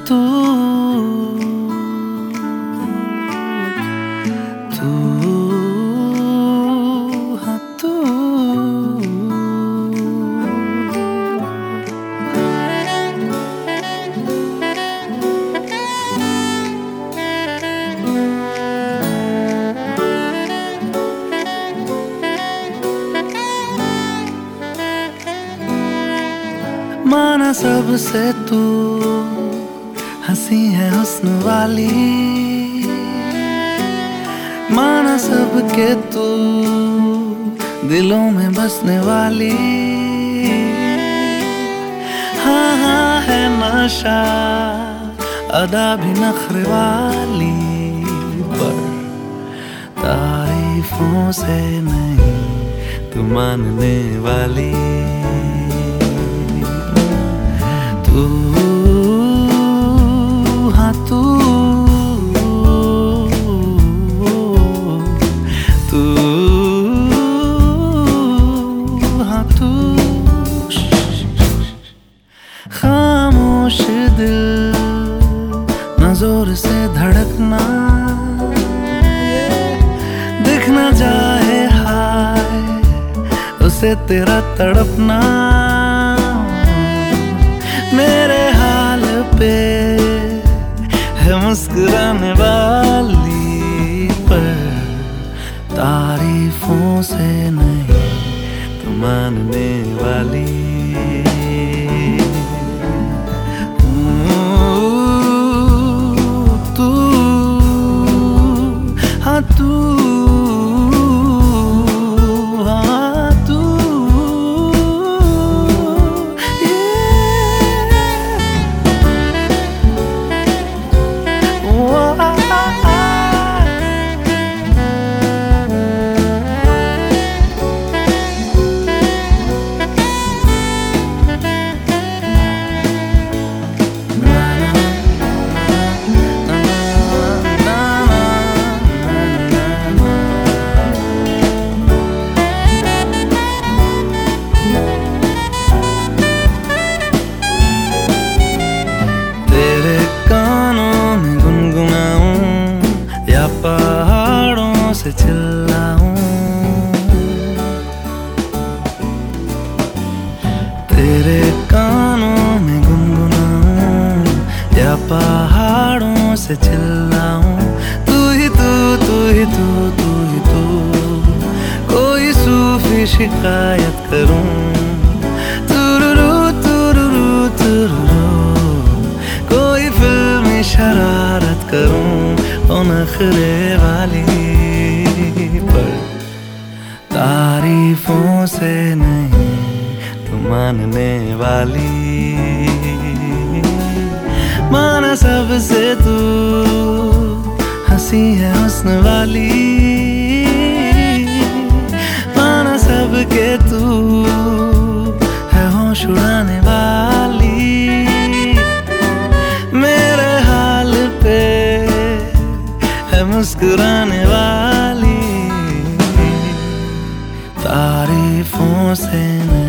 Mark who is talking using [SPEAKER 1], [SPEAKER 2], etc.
[SPEAKER 1] तू तू हाँ तू माना सबसे तू हंसी है हुस्न वाली, माना सबके तू दिलों में बसने वाली। हाँ हाँ है नशा अदा भी नखरे वाली, पर तारीफों से नहीं तू मानने वाली। तू हाँ तू तू हाँ तू खामोश दिल न जोर से धड़कना, दिखना चाहे हाय उसे तेरा तड़पना। मेरे हाल पे है मुस्कुराने वाली, पर तारीफों से नहीं तू मानने वाली। तू हाँ तू पहाड़ों से चिल्लाऊं, तेरे कानों में गुनगुनाऊं या पहाड़ों से चिल्लाऊं। तू ही तू तू ही तू तू ही तू, कोई सूफी शिकायत करूं। तुरुरु तुरुरु तुरुरु, कोई फिल्मी शरारत करूं नखरे वाली, पर तारीफों से नहीं तू मानने वाली। माना सबसे तू हंसी है हुस्न वाली, माना सबके तू है होश उड़ाने वाली। मेरे हाल पे मुस्कुराने वाली, तारीफों से